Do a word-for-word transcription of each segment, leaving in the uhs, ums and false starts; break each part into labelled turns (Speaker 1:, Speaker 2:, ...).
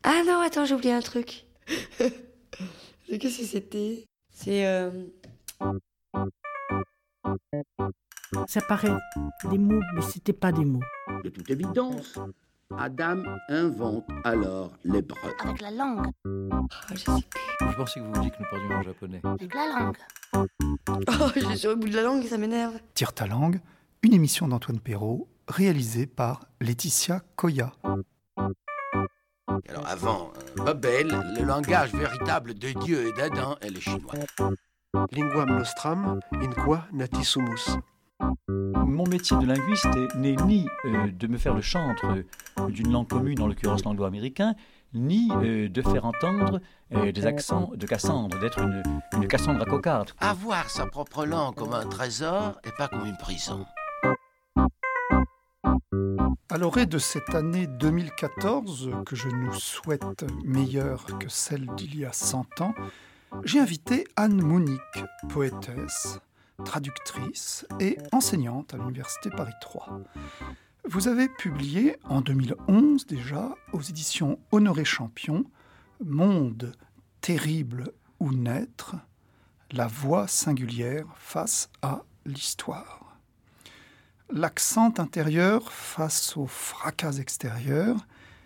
Speaker 1: Ah non, attends, j'ai oublié un truc. Qu'est-ce que c'était? C'est... Euh...
Speaker 2: Ça paraît des mots, mais c'était pas des mots.
Speaker 3: De toute évidence, Adam invente alors l'hébreu.
Speaker 4: Avec la langue.
Speaker 1: Oh, je sais plus.
Speaker 5: Je pensais que vous vouliez que nous parlions en japonais.
Speaker 4: Avec la langue.
Speaker 1: Oh, j'ai sur le bout de la langue, ça m'énerve.
Speaker 6: Tire ta langue, une émission d'Antoine Perrault, réalisée par Laetitia Koya.
Speaker 3: Alors avant euh, Babel, le langage véritable de Dieu et d'Adam est le chinois.
Speaker 7: Linguam nostram in qua natisumus.
Speaker 5: Mon métier de linguiste n'est ni euh, de me faire le chantre euh, d'une langue commune, en l'occurrence l'anglo-américain, ni euh, de faire entendre euh, des accents de Cassandre, d'être une, une Cassandre cocarde.
Speaker 3: Avoir sa propre langue comme un trésor et pas comme une prison.
Speaker 6: À l'orée de cette année deux mille quatorze, que je nous souhaite meilleure que celle d'il y a cent ans, j'ai invité Anne Mounic, poétesse, traductrice et enseignante à l'Université Paris trois. Vous avez publié en deux mille onze déjà, aux éditions Honoré Champion, Monde terrible ou naître, la voix singulière face à l'histoire. L'accent intérieur face au fracas extérieur,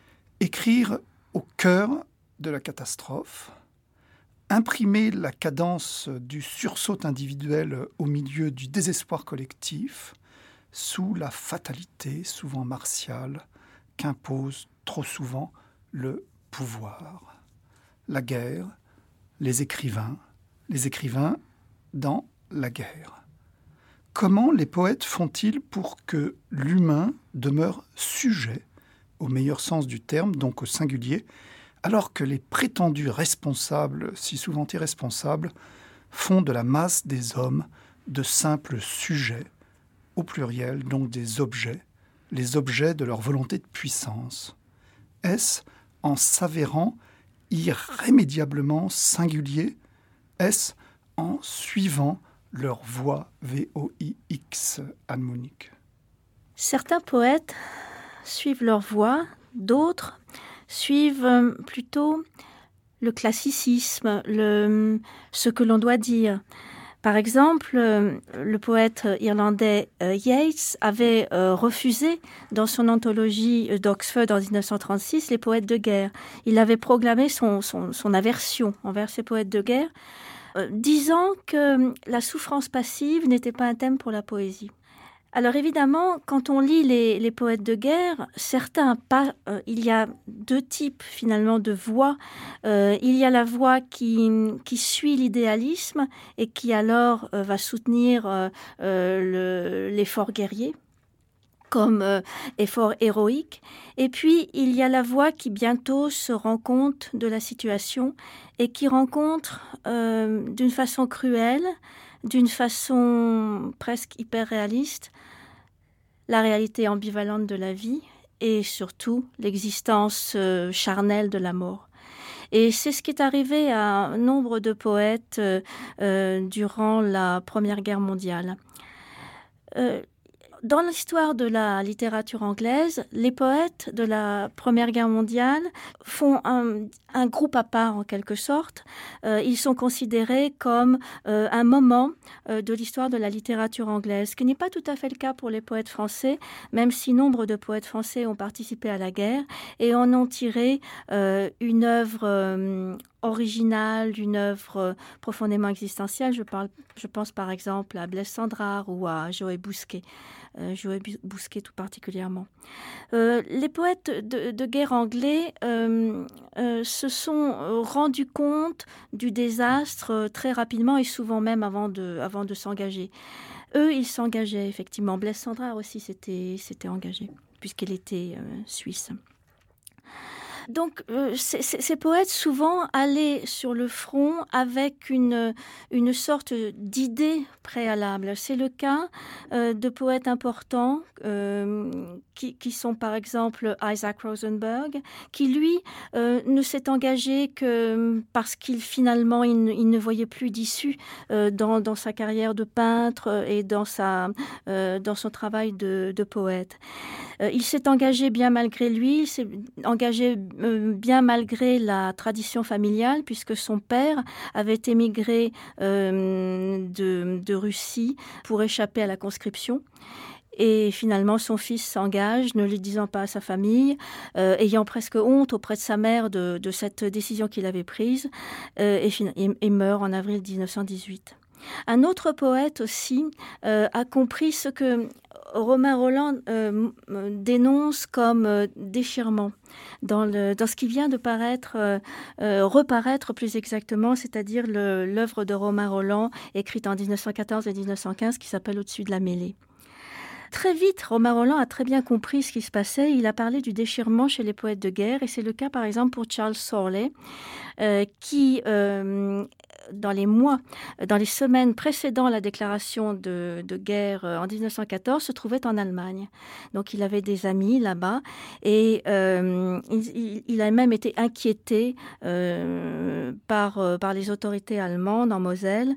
Speaker 6: écrire au cœur de la catastrophe, imprimer la cadence du sursaut individuel au milieu du désespoir collectif, sous la fatalité souvent martiale qu'impose trop souvent le pouvoir. La guerre, les écrivains, les écrivains dans la guerre. Comment les poètes font-ils pour que l'humain demeure sujet, au meilleur sens du terme, donc au singulier, alors que les prétendus responsables, si souvent irresponsables, font de la masse des hommes de simples sujets, au pluriel, donc des objets, les objets de leur volonté de puissance? Est-ce en s'avérant irrémédiablement singulier? Est-ce en suivant leur voix, V O I X, Anne Mounic?
Speaker 8: Certains poètes suivent leur voix, d'autres suivent plutôt le classicisme, le, ce que l'on doit dire. Par exemple, le poète irlandais Yeats avait refusé dans son anthologie d'Oxford en dix-neuf cent trente-six les poètes de guerre. Il avait proclamé son, son, son aversion envers ces poètes de guerre, disant que la souffrance passive n'était pas un thème pour la poésie. Alors évidemment, quand on lit les, les poètes de guerre, certains pas, euh, il y a deux types finalement de voix. Euh, il y a la voix qui, qui suit l'idéalisme et qui alors euh, va soutenir euh, euh, le, l'effort guerrier comme euh, effort héroïque. Et puis, il y a la voix qui bientôt se rend compte de la situation et qui rencontre euh, d'une façon cruelle, d'une façon presque hyper réaliste, la réalité ambivalente de la vie et surtout l'existence euh, charnelle de la mort. Et c'est ce qui est arrivé à un nombre de poètes euh, euh, durant la Première Guerre mondiale. Euh, Dans l'histoire de la littérature anglaise, les poètes de la Première Guerre mondiale font un, un groupe à part en quelque sorte. Euh, ils sont considérés comme euh, un moment euh, de l'histoire de la littérature anglaise, ce qui n'est pas tout à fait le cas pour les poètes français, même si nombre de poètes français ont participé à la guerre et en ont tiré euh, une œuvre euh, originale, une œuvre euh, profondément existentielle. Je, parle, je pense par exemple à Blaise Cendrars ou à Joël Bousquet. Euh, Joël Bousquet tout particulièrement. Euh, les poètes de, de guerre anglais euh, euh, se sont rendus compte du désastre euh, très rapidement et souvent même avant de, avant de s'engager. Eux, ils s'engageaient effectivement. Blaise Cendrars aussi s'était, s'était engagé, puisqu'il était euh, suisse. Donc, euh, ces, ces poètes souvent allaient sur le front avec une, une sorte d'idée préalable. C'est le cas euh, de poètes importants euh, qui, qui sont par exemple Isaac Rosenberg, qui lui euh, ne s'est engagé que parce qu'il finalement il ne, il ne voyait plus d'issue euh, dans, dans sa carrière de peintre et dans, sa, euh, dans son travail de, de poète. Euh, il s'est engagé bien malgré lui, il s'est engagé euh, bien malgré la tradition familiale, puisque son père avait émigré euh, de, de Russie pour échapper à la conscription. Et finalement, son fils s'engage, ne le disant pas à sa famille, euh, ayant presque honte auprès de sa mère de, de cette décision qu'il avait prise, euh, et, et, et meurt en avril dix-neuf cent dix-huit. Un autre poète aussi euh, a compris ce que Romain Rolland euh, dénonce comme euh, déchirement dans, le, dans ce qui vient de paraître, euh, euh, reparaître plus exactement, c'est-à-dire le, l'œuvre de Romain Rolland, écrite en dix-neuf cent quatorze et dix-neuf cent quinze, qui s'appelle « Au-dessus de la mêlée ». Très vite, Romain Rolland a très bien compris ce qui se passait. Il a parlé du déchirement chez les poètes de guerre, et c'est le cas par exemple pour Charles Sorley, euh, qui, euh, dans les mois, dans les semaines précédant la déclaration de, de guerre euh, en dix-neuf cent quatorze, se trouvait en Allemagne. Donc il avait des amis là-bas, et euh, il, il a même été inquiété euh, par, euh, par les autorités allemandes en Moselle,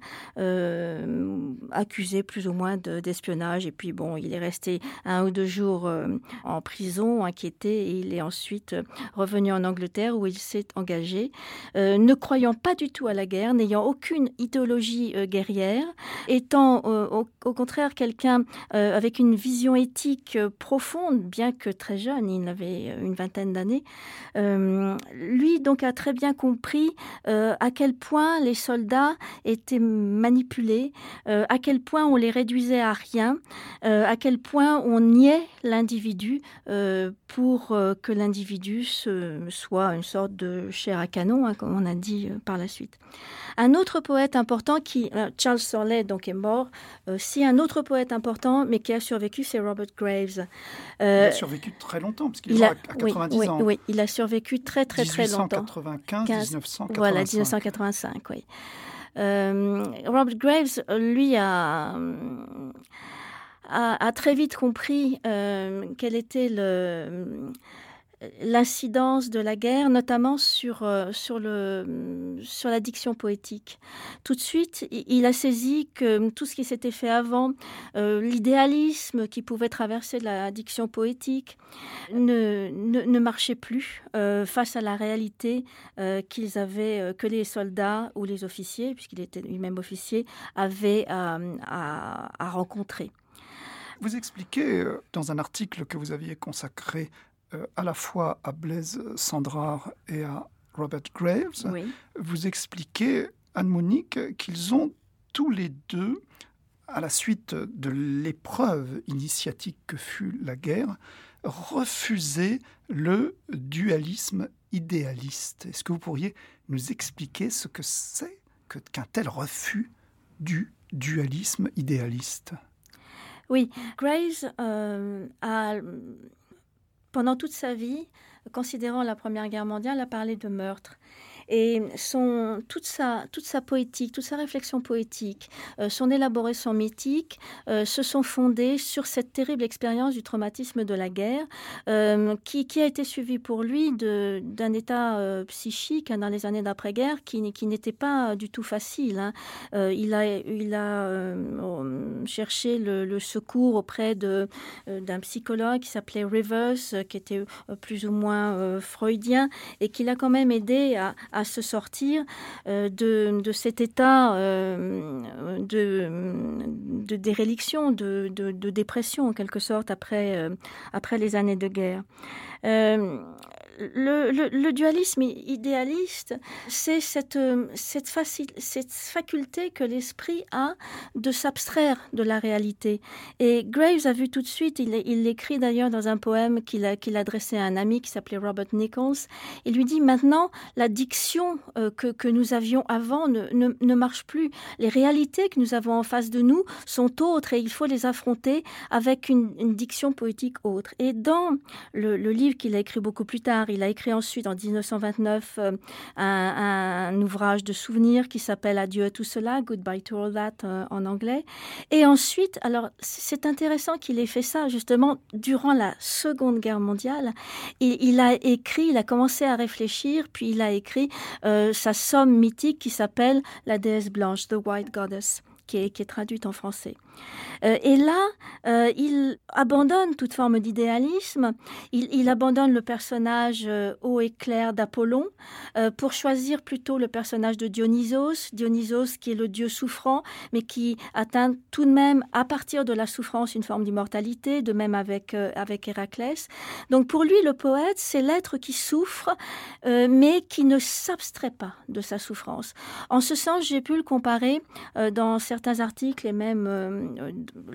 Speaker 8: euh, accusé plus ou moins de, d'espionnage, et puis bon, il est resté un ou deux jours euh, en prison, inquiété, et il est ensuite revenu en Angleterre où il s'est engagé, euh, ne croyant pas du tout à la guerre, n'ayant aucune idéologie euh, guerrière, étant euh, au, au contraire quelqu'un euh, avec une vision éthique euh, profonde, bien que très jeune, il avait une vingtaine d'années. Euh, lui donc a très bien compris euh, à quel point les soldats étaient manipulés, euh, à quel point on les réduisait à rien, euh, à quel point on niait l'individu euh, pour euh, que l'individu se, soit une sorte de chair à canon, hein, comme on a dit euh, par la suite. Un autre poète important, qui, euh, Charles Sorley donc est mort, euh, si un autre poète important, mais qui a survécu, c'est Robert Graves.
Speaker 6: Euh, il a survécu très longtemps, parce qu'il est mort à quatre-vingt-dix
Speaker 8: oui,
Speaker 6: ans.
Speaker 8: Oui, oui, il a survécu très très très longtemps.
Speaker 6: dix-huit cent quatre-vingt-quinze à dix-neuf cent quatre-vingt-cinq.
Speaker 8: Voilà, dix-neuf cent quatre-vingt-cinq, oui. Euh, Robert Graves, lui, a... A, a très vite compris euh, quelle était le, l'incidence de la guerre, notamment sur, euh, sur, le, sur la diction poétique. Tout de suite, il a saisi que tout ce qui s'était fait avant, euh, l'idéalisme qui pouvait traverser la diction poétique, ne, ne, ne marchait plus euh, face à la réalité euh, qu'ils avaient, euh, que les soldats ou les officiers, puisqu'il était lui-même officier, avaient à, à, à rencontrer.
Speaker 6: Vous expliquez euh, dans un article que vous aviez consacré euh, à la fois à Blaise Cendrars et à Robert Graves,
Speaker 8: oui.
Speaker 6: Vous expliquez, Anne-Monique, qu'ils ont tous les deux, à la suite de l'épreuve initiatique que fut la guerre, refusé le dualisme idéaliste. Est-ce que vous pourriez nous expliquer ce que c'est que, qu'un tel refus du dualisme idéaliste ?
Speaker 8: Oui, Graves euh, a, pendant toute sa vie, considérant la Première Guerre mondiale, a parlé de meurtre. Et son, toute, sa, toute sa poétique, toute sa réflexion poétique, euh, son élaboration mythique euh, se sont fondées sur cette terrible expérience du traumatisme de la guerre euh, qui, qui a été suivie pour lui de, d'un état euh, psychique hein, dans les années d'après-guerre qui, qui n'était pas du tout facile. Hein. Euh, il a, il a euh, cherché le, le secours auprès de, euh, d'un psychologue qui s'appelait Rivers, euh, qui était euh, plus ou moins euh, freudien et qui l'a quand même aidé à, à à se sortir euh, de, de cet état euh, de, de déréliction, de, de, de dépression en quelque sorte après, euh, après les années de guerre. Euh, Le, le, le dualisme idéaliste, c'est cette, cette, faci- cette faculté que l'esprit a de s'abstraire de la réalité. Et Graves a vu tout de suite, il, il l'écrit d'ailleurs dans un poème qu'il a, qu'il adressait à un ami qui s'appelait Robert Nichols. Il lui dit maintenant, la diction euh, que, que nous avions avant ne, ne, ne marche plus. Les réalités que nous avons en face de nous sont autres et il faut les affronter avec une, une diction poétique autre. Et dans le, le livre qu'il a écrit beaucoup plus tard, il a écrit ensuite, en dix-neuf cent vingt-neuf, euh, un, un ouvrage de souvenirs qui s'appelle « Adieu à tout cela »,« Goodbye to all that euh, » en anglais. Et ensuite, alors c'est intéressant qu'il ait fait ça justement durant la Seconde Guerre mondiale. Et il a écrit, il a commencé à réfléchir, puis il a écrit euh, sa somme mythique qui s'appelle « La déesse blanche », « The White Goddess », qui est, qui est traduite en français. Euh, et là, euh, il abandonne toute forme d'idéalisme, il, il abandonne le personnage euh, haut et clair d'Apollon euh, pour choisir plutôt le personnage de Dionysos, Dionysos qui est le dieu souffrant, mais qui atteint tout de même, à partir de la souffrance, une forme d'immortalité, de même avec, euh, avec Héraclès. Donc pour lui, le poète, c'est l'être qui souffre, euh, mais qui ne s'abstrait pas de sa souffrance. En ce sens, j'ai pu le comparer euh, dans certains articles, et même euh,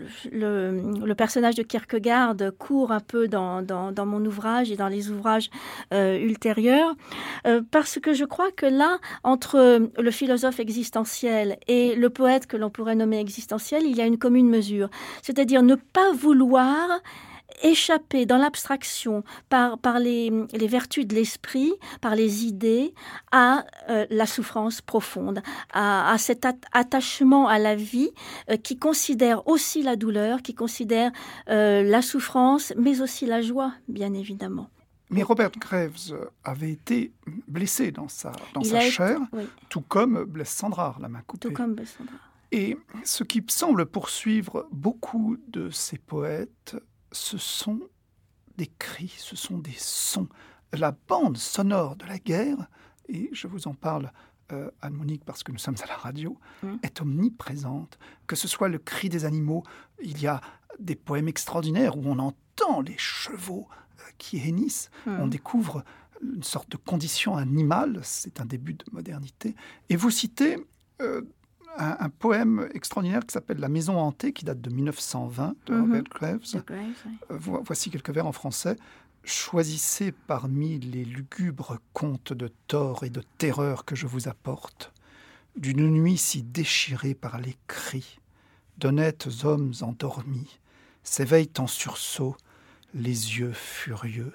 Speaker 8: le, le personnage de Kierkegaard court un peu dans, dans, dans mon ouvrage et dans les ouvrages euh, ultérieurs, euh, parce que je crois que là, entre le philosophe existentiel et le poète que l'on pourrait nommer existentiel, il y a une commune mesure. C'est-à-dire ne pas vouloir échapper dans l'abstraction par, par les, les vertus de l'esprit, par les idées, à euh, la souffrance profonde, à, à cet at- attachement à la vie euh, qui considère aussi la douleur, qui considère euh, la souffrance, mais aussi la joie, bien évidemment.
Speaker 6: Mais Robert Graves avait été blessé dans sa, dans
Speaker 8: Il
Speaker 6: sa
Speaker 8: a
Speaker 6: chair,
Speaker 8: été, oui.
Speaker 6: tout comme Blaise Cendrars, la main coupée.
Speaker 8: Tout comme Blaise Cendrars.
Speaker 6: Et ce qui semble poursuivre beaucoup de ces poètes, ce sont des cris, ce sont des sons. La bande sonore de la guerre, et je vous en parle, euh, Anne-Monique, parce que nous sommes à la radio, mmh. est omniprésente. Que ce soit le cri des animaux, il y a des poèmes extraordinaires où on entend les chevaux euh, qui hennissent. Mmh. On découvre une sorte de condition animale, c'est un début de modernité. Et vous citez euh, un, un poème extraordinaire qui s'appelle « La maison hantée », qui date de mille neuf cent vingt, de mm-hmm. Robert Graves. Graves oui. Voici quelques vers en français. « Choisissez parmi les lugubres contes de tort et de terreur que je vous apporte, d'une nuit si déchirée par les cris, d'honnêtes hommes endormis s'éveillent en sursaut, les yeux furieux,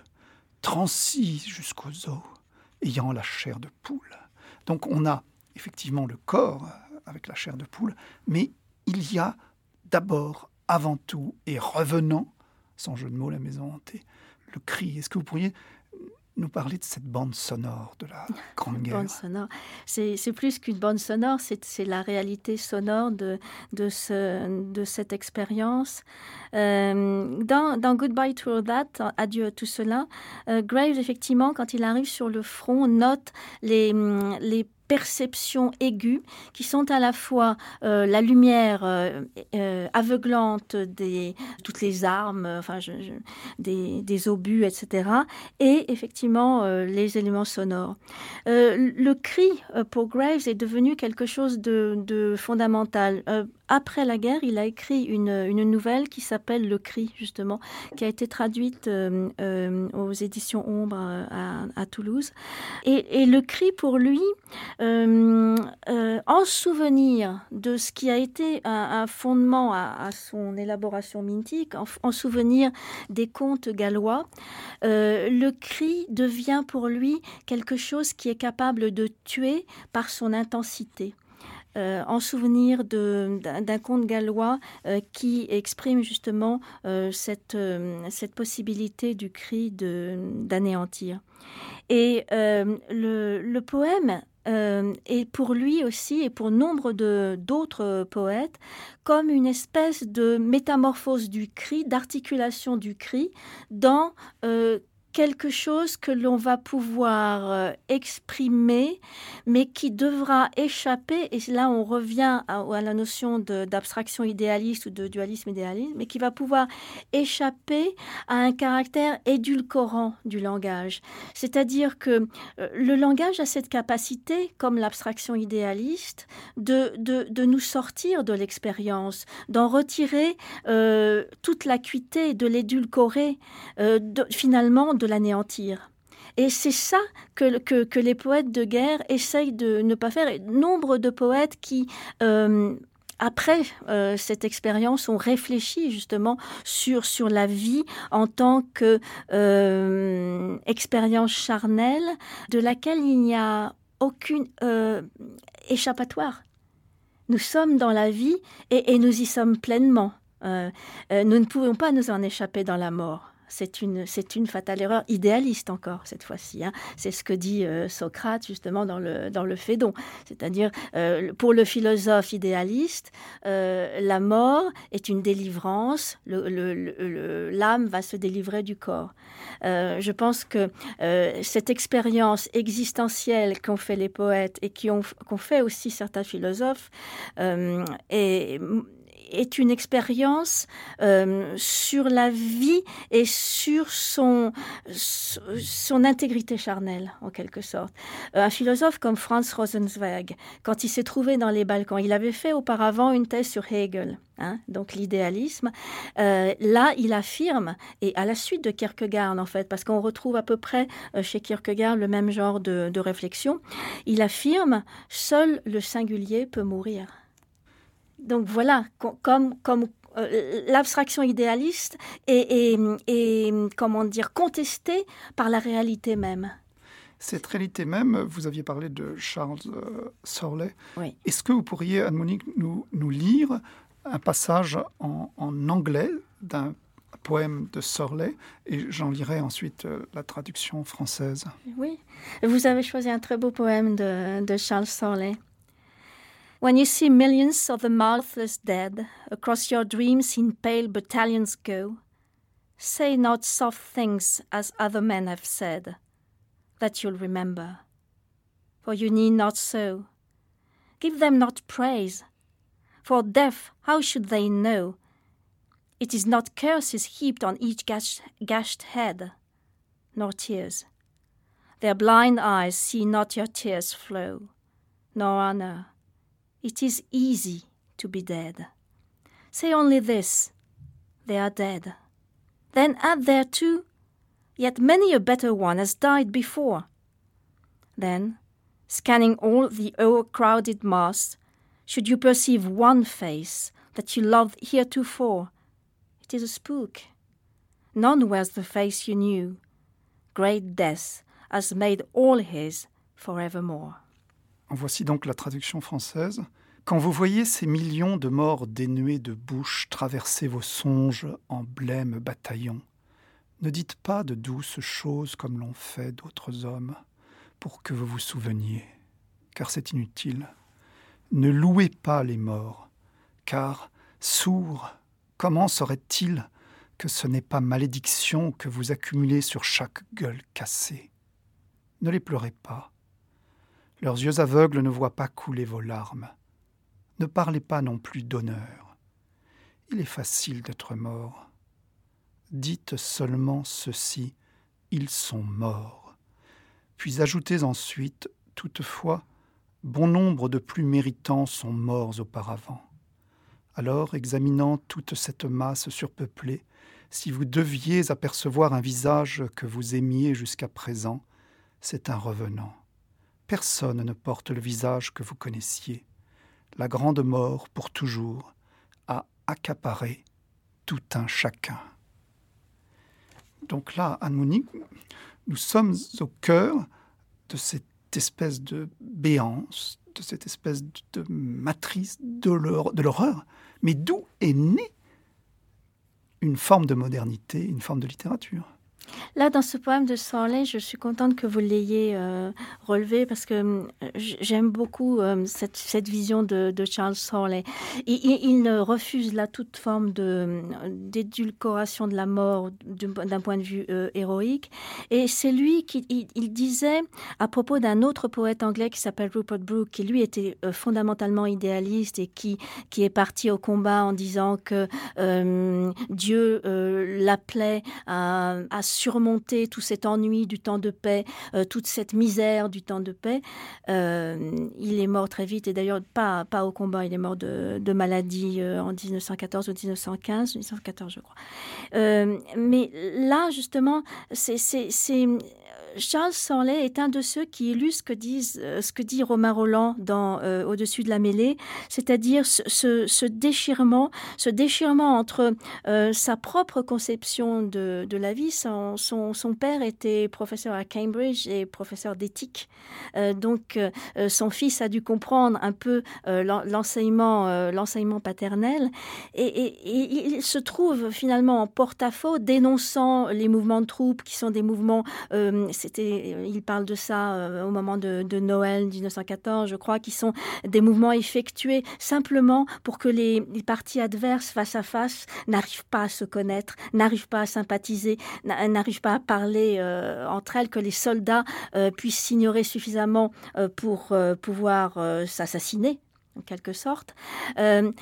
Speaker 6: transis jusqu'aux os, ayant la chair de poule. » Donc on a effectivement le corps avec la chair de poule, mais il y a d'abord, avant tout, et revenant, sans jeu de mots, la maison hantée, le cri. Est-ce que vous pourriez nous parler de cette bande sonore de la Grande Guerre?
Speaker 8: Bande sonore. C'est, c'est plus qu'une bande sonore, c'est, c'est la réalité sonore de, de, ce, de cette expérience. Euh, dans, dans Goodbye to All That, Adieu à tout cela, euh, Graves, effectivement, quand il arrive sur le front, note les, les perceptions aiguës qui sont à la fois euh, la lumière euh, euh, aveuglante des toutes les armes, enfin je, je, des, des obus, et cetera, et effectivement euh, les éléments sonores. Euh, le cri euh, pour Graves est devenu quelque chose de, de fondamental. Euh, Après la guerre, il a écrit une, une nouvelle qui s'appelle Le Cri, justement, qui a été traduite euh, euh, aux éditions Ombre à, à Toulouse. Et, et Le Cri, pour lui, euh, euh, en souvenir de ce qui a été un, un fondement à, à son élaboration mythique, en, en souvenir des contes gallois, euh, Le Cri devient pour lui quelque chose qui est capable de tuer par son intensité. Euh, en souvenir de, d'un, d'un conte gallois euh, qui exprime justement euh, cette, euh, cette possibilité du cri de, d'anéantir. Et euh, le, le poème euh, est pour lui aussi, et pour nombre de, d'autres poètes, comme une espèce de métamorphose du cri, d'articulation du cri dans euh, quelque chose que l'on va pouvoir euh, exprimer, mais qui devra échapper, et là on revient à, à la notion de, d'abstraction idéaliste ou de dualisme idéaliste, mais qui va pouvoir échapper à un caractère édulcorant du langage. C'est-à-dire que euh, le langage a cette capacité, comme l'abstraction idéaliste, de, de, de nous sortir de l'expérience, d'en retirer euh, toute l'acuité, de l'édulcorer, euh, de, finalement, de l'anéantir. Et c'est ça que, que, que les poètes de guerre essayent de ne pas faire. Et nombre de poètes qui, euh, après euh, cette expérience, ont réfléchi justement sur, sur la vie en tant que euh, expérience charnelle de laquelle il n'y a aucune euh, échappatoire. Nous sommes dans la vie et, et nous y sommes pleinement. Euh, euh, nous ne pouvons pas nous en échapper dans la mort. C'est une, c'est une fatale erreur, idéaliste encore, cette fois-ci. Hein. C'est ce que dit euh, Socrate, justement, dans le, dans le Phédon. C'est-à-dire, euh, pour le philosophe idéaliste, euh, la mort est une délivrance, le, le, le, l'âme va se délivrer du corps. Euh, je pense que euh, cette expérience existentielle qu'ont fait les poètes et qui ont, qu'ont fait aussi certains philosophes euh, est... est une expérience euh, sur la vie et sur son, son intégrité charnelle, en quelque sorte. Euh, un philosophe comme Franz Rosenzweig, quand il s'est trouvé dans les Balkans, il avait fait auparavant une thèse sur Hegel, hein, donc l'idéalisme. Euh, là, il affirme, et à la suite de Kierkegaard, en fait, parce qu'on retrouve à peu près euh, chez Kierkegaard le même genre de, de réflexion, il affirme « Seul le singulier peut mourir ». Donc voilà, comme, comme euh, l'abstraction idéaliste est, est, est, comment dire, contestée par la réalité même.
Speaker 6: Cette réalité même, vous aviez parlé de Charles euh, Sorley.
Speaker 8: Oui.
Speaker 6: Est-ce que vous pourriez, Anne-Monique, nous, nous lire un passage en, en anglais d'un poème de Sorley, et j'en lirai ensuite euh, la traduction française.
Speaker 8: Oui, vous avez choisi un très beau poème de, de Charles Sorley. When you see millions of the mouthless dead across your dreams in pale battalions go, say not soft things as other men have said, that you'll remember. For you need not so. Give them not praise. For deaf, how should they know? It is not curses heaped on each gashed, gashed head, nor tears. Their blind eyes see not your tears flow, nor honor. It is easy to be dead. Say only this, they are dead. Then add thereto, yet many a better one has died before. Then, scanning all the o'ercrowded mass, should you perceive one face that you loved heretofore, it is a spook. None wears the face you knew. Great death has made all his forevermore.
Speaker 6: Voici donc la traduction française. Quand vous voyez ces millions de morts dénués de bouche traverser vos songes en blême bataillon, ne dites pas de douces choses comme l'ont fait d'autres hommes, pour que vous vous souveniez, car c'est inutile. Ne louez pas les morts, car, sourds, comment saurait-il que ce n'est pas malédiction que vous accumulez sur chaque gueule cassée? Ne les pleurez pas. Leurs yeux aveugles ne voient pas couler vos larmes. Ne parlez pas non plus d'honneur. Il est facile d'être mort. Dites seulement ceci, ils sont morts. Puis ajoutez ensuite, toutefois, bon nombre de plus méritants sont morts auparavant. Alors, examinant toute cette masse surpeuplée, si vous deviez apercevoir un visage que vous aimiez jusqu'à présent, c'est un revenant. Personne ne porte le visage que vous connaissiez. La grande mort, pour toujours, a accaparé tout un chacun. Donc là, Anne-Monique, nous sommes au cœur de cette espèce de béance, de cette espèce de matrice de l'horreur. Mais d'où est née une forme de modernité, une forme de littérature ?
Speaker 8: Là, dans ce poème de Sorley, je suis contente que vous l'ayez euh, relevé parce que euh, j'aime beaucoup euh, cette, cette vision de, de Charles Sorley. Il, il, il refuse là toute forme de, d'édulcoration de la mort d'un point de vue euh, héroïque. Et c'est lui qui il, il disait, à propos d'un autre poète anglais qui s'appelle Rupert Brooke, qui lui était euh, fondamentalement idéaliste et qui, qui est parti au combat en disant que euh, Dieu euh, l'appelait à, à surmonter tout cet ennui du temps de paix, euh, toute cette misère du temps de paix. Euh, il est mort très vite, et d'ailleurs pas, pas au combat, il est mort de, de maladie euh, en dix-neuf cent quatorze ou dix-neuf cent quinze, dix-neuf cent quatorze je crois. Euh, mais là, justement, c'est, c'est, c'est, Charles Sorlet est un de ceux qui illustrent ce que, disent, ce que dit Romain Rolland dans euh, Au-dessus de la mêlée, c'est-à-dire ce, ce, ce déchirement, ce déchirement entre euh, sa propre conception de, de la vie. Son, son, son père était professeur à Cambridge et professeur d'éthique. Euh, donc, euh, son fils a dû comprendre un peu euh, l'enseignement, euh, l'enseignement paternel. Et, et, et il se trouve finalement en porte-à-faux, dénonçant les mouvements de troupes qui sont des mouvements... Euh, c'était, il parle de ça euh, au moment de, de Noël dix-neuf cent quatorze, je crois, qui sont des mouvements effectués simplement pour que les, les parties adverses face à face n'arrivent pas à se connaître, n'arrivent pas à sympathiser, n'arrivent pas à parler euh, entre elles, que les soldats euh, puissent s'ignorer suffisamment euh, pour euh, pouvoir euh, s'assassiner, en quelque sorte. Euh,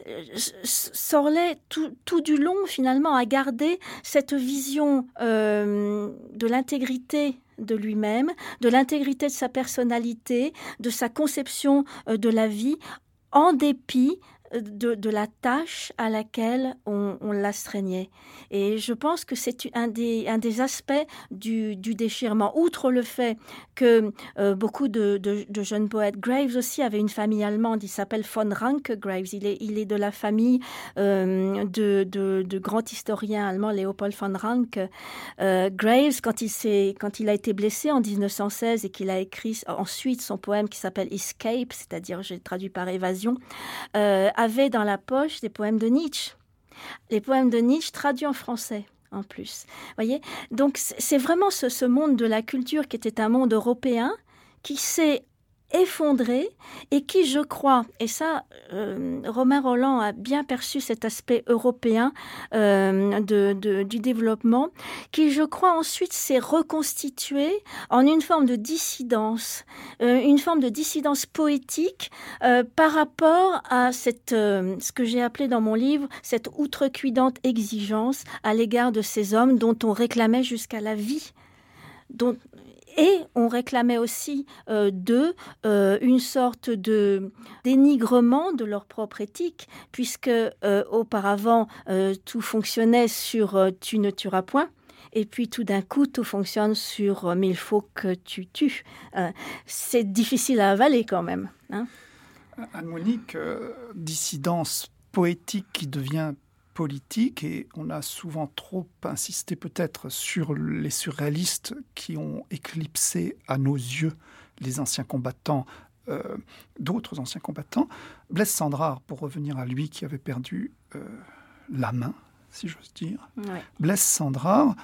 Speaker 8: Sorlet, tout, tout du long, finalement, a gardé cette vision euh, de l'intégrité de lui-même, de l'intégrité de sa personnalité, de sa conception euh, de la vie, en dépit de, de la tâche à laquelle on, on l'astreignait. Et je pense que c'est un des, un des aspects du, du déchirement. Outre le fait que euh, beaucoup de, de, de jeunes poètes, Graves aussi avait une famille allemande, il s'appelle von Ranke Graves, il est, il est de la famille euh, de, de, de grands historiens allemands, Leopold von Ranke. Euh, Graves, quand il, s'est, quand il a été blessé en dix-neuf cent seize et qu'il a écrit ensuite son poème qui s'appelle Escape, c'est-à-dire, j'ai traduit par évasion, euh, avait dans la poche des poèmes de Nietzsche. Les poèmes de Nietzsche traduits en français, en plus. Voyez ? Donc, c'est vraiment ce, ce monde de la culture qui était un monde européen qui s'est effondré et qui, je crois, et ça, euh, Romain Rolland a bien perçu cet aspect européen euh, de, de, du développement, qui, je crois, ensuite s'est reconstitué en une forme de dissidence, euh, une forme de dissidence poétique euh, par rapport à cette, euh, ce que j'ai appelé dans mon livre, cette outrecuidante exigence à l'égard de ces hommes dont on réclamait jusqu'à la vie, dont... Et on réclamait aussi euh, d'eux euh, une sorte de dénigrement de leur propre éthique, puisque euh, auparavant, euh, tout fonctionnait sur euh, « tu ne tueras point ». Et puis tout d'un coup, tout fonctionne sur euh, « mais il faut que tu tues euh, ». C'est difficile à avaler quand même. Hein.
Speaker 6: Anne-Monique, euh, dissidence poétique qui devient politique, et on a souvent trop insisté peut-être sur les surréalistes qui ont éclipsé à nos yeux les anciens combattants, euh, d'autres anciens combattants. Blaise Cendrars, pour revenir à lui qui avait perdu euh, la main, si j'ose dire, ouais. Blaise Cendrars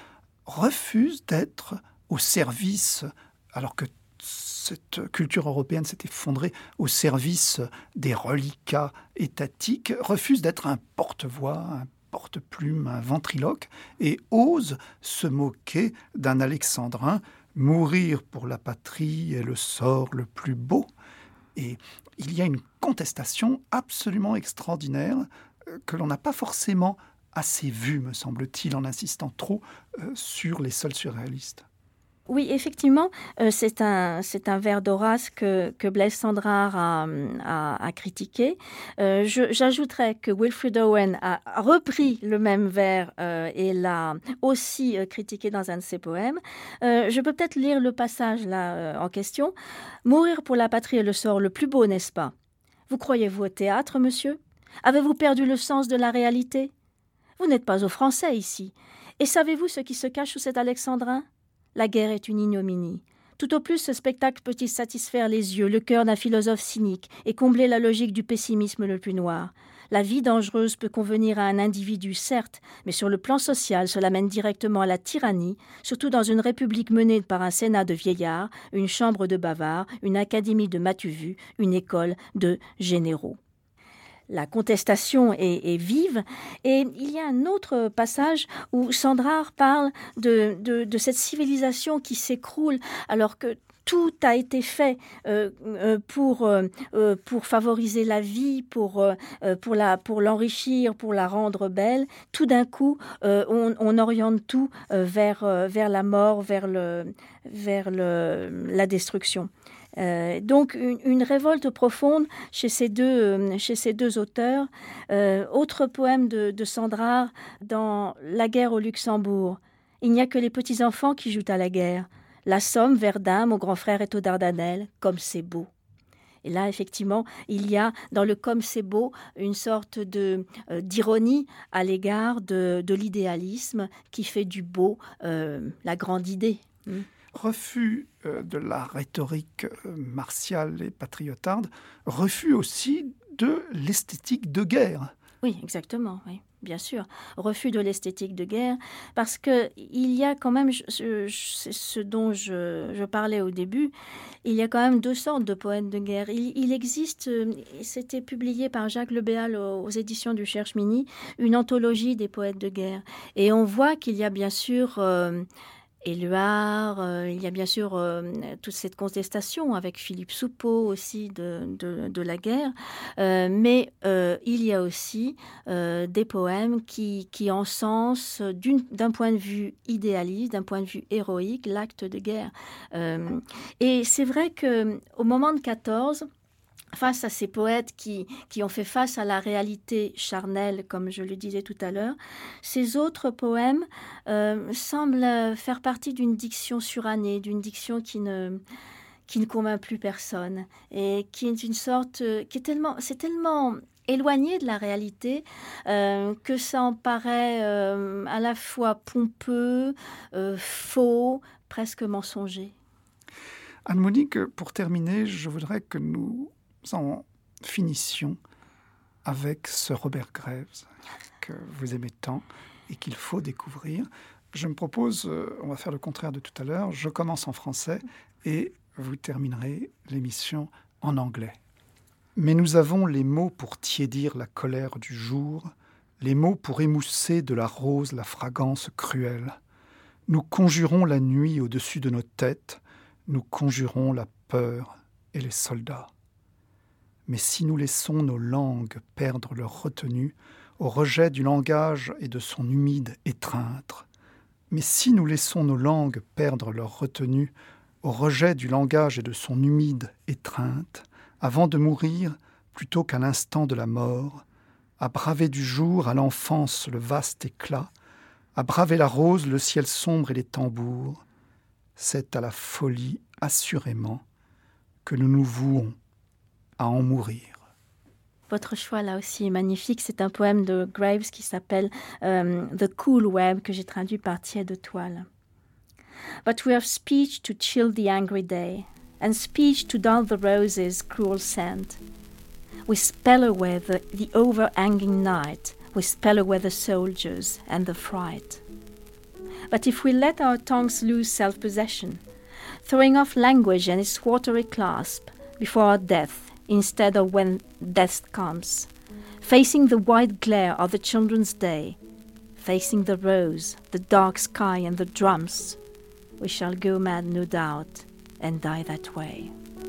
Speaker 6: refuse d'être au service, alors que cette culture européenne s'est effondrée au service des reliquats étatiques, refuse d'être un porte-voix, un porte-plume, un ventriloque, et ose se moquer d'un alexandrin. Mourir pour la patrie est le sort le plus beau. Et il y a une contestation absolument extraordinaire que l'on n'a pas forcément assez vue, me semble-t-il, en insistant trop euh, sur les seuls surréalistes.
Speaker 8: Oui, effectivement, euh, c'est un, c'est un vers d'Horace que, que Blaise Cendrars a, a, a critiqué. Euh, je, j'ajouterais que Wilfred Owen a repris le même vers euh, et l'a aussi euh, critiqué dans un de ses poèmes. Euh, je peux peut-être lire le passage là euh, en question. « Mourir pour la patrie est le sort le plus beau, n'est-ce pas ? Vous croyez-vous au théâtre, monsieur ? Avez-vous perdu le sens de la réalité ? Vous n'êtes pas aux Français ici. Et savez-vous ce qui se cache sous cet alexandrin ? La guerre est une ignominie. Tout au plus, ce spectacle peut-il satisfaire les yeux, le cœur d'un philosophe cynique et combler la logique du pessimisme le plus noir. La vie dangereuse peut convenir à un individu, certes, mais sur le plan social, cela mène directement à la tyrannie, surtout dans une république menée par un sénat de vieillards, une chambre de bavards, une académie de matu-vus, une école de généraux. La contestation est, est vive, et il y a un autre passage où Cendrars parle de, de, de cette civilisation qui s'écroule alors que tout a été fait euh, euh, pour, euh, pour favoriser la vie, pour, euh, pour, la, pour l'enrichir, pour la rendre belle. Tout d'un coup, euh, on, on oriente tout euh, vers, euh, vers la mort, vers, le, vers le, la destruction. Euh, donc une, une révolte profonde chez ces deux, euh, chez ces deux auteurs. Euh, autre poème de, de Cendrars dans La guerre au Luxembourg. Il n'y a que les petits-enfants qui jouent à la guerre. La Somme, Verdun, mon grand frère est aux Dardanelles, comme c'est beau. Et là, effectivement, il y a dans le « comme c'est beau » une sorte de, euh, d'ironie à l'égard de, de l'idéalisme qui fait du beau euh, la grande idée. Mm.
Speaker 6: Refus euh, de la rhétorique euh, martiale et patriotarde, refus aussi de l'esthétique de guerre.
Speaker 8: Oui, exactement, oui, bien sûr. Refus de l'esthétique de guerre, parce qu'il y a quand même, je, je, ce dont je, je parlais au début, il y a quand même deux sortes de poètes de guerre. Il, il existe, c'était publié par Jacques Le Béal aux, aux éditions du Cherche-Mini, une anthologie des poètes de guerre. Et on voit qu'il y a bien sûr... Euh, Éluard, euh, il y a bien sûr euh, toute cette contestation avec Philippe Soupeau aussi de, de, de la guerre, euh, mais euh, il y a aussi euh, des poèmes qui, qui encensent d'une, d'un point de vue idéaliste, d'un point de vue héroïque, l'acte de guerre. Euh, et c'est vrai qu'au moment de quatorze, face à ces poètes qui, qui ont fait face à la réalité charnelle, comme je le disais tout à l'heure, ces autres poèmes euh, semblent faire partie d'une diction surannée, d'une diction qui ne, qui ne convainc plus personne, et qui est une sorte, qui est tellement, c'est tellement éloigné de la réalité euh, que ça en paraît euh, à la fois pompeux, euh, faux, presque mensonger.
Speaker 6: Anne-Monique, pour terminer, je voudrais que nous en finissions avec ce Robert Graves que vous aimez tant et qu'il faut découvrir. Je me propose, euh, on va faire le contraire de tout à l'heure, je commence en français et vous terminerez l'émission en anglais. Mais nous avons les mots pour tiédir la colère du jour, les mots pour émousser de la rose la fragrance cruelle. Nous conjurons la nuit au-dessus de nos têtes, nous conjurons la peur et les soldats. Mais si nous laissons nos langues perdre leur retenue au rejet du langage et de son humide étreinte, mais si nous laissons nos langues perdre leur retenue au rejet du langage et de son humide étreinte, avant de mourir, plutôt qu'à l'instant de la mort, à braver du jour à l'enfance le vaste éclat, à braver la rose, le ciel sombre et les tambours, c'est à la folie assurément que nous nous vouons à en mourir.
Speaker 8: Votre choix là aussi est magnifique. C'est un poème de Graves qui s'appelle um, The Cool Web, que j'ai traduit par Tiède Toile. But we have speech to chill the angry day, and speech to dull the rose's cruel scent. We spell away the, the overhanging night, we spell away the soldiers and the fright. But if we let our tongues lose self-possession, throwing off language and its watery clasp before our death, instead of when death comes, facing the white glare of the children's day, facing the rose, the dark sky and the drums, we shall go mad no doubt and die that way.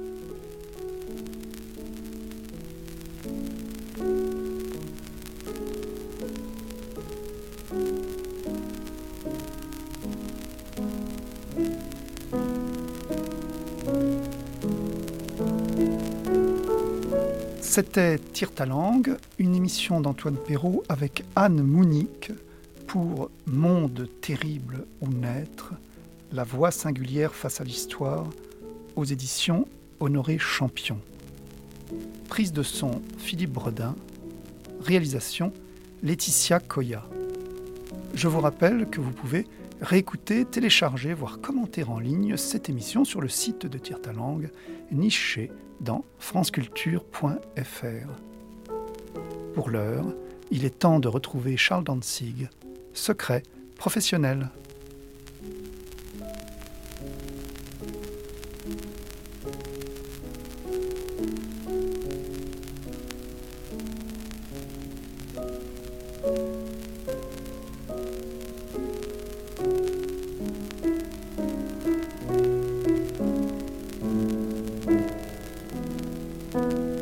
Speaker 6: C'était Tire ta langue, une émission d'Antoine Perrault avec Anne Monique pour Monde terrible ou naître, la voix singulière face à l'histoire, aux éditions Honoré Champion. Prise de son Philippe Bredin, réalisation Laetitia Coya. Je vous rappelle que vous pouvez réécouter, télécharger, voire commenter en ligne cette émission sur le site de Tire ta langue, niché dans franceculture point f r. Pour l'heure, il est temps de retrouver Charles Danzig, Secret professionnel.
Speaker 4: Thank you.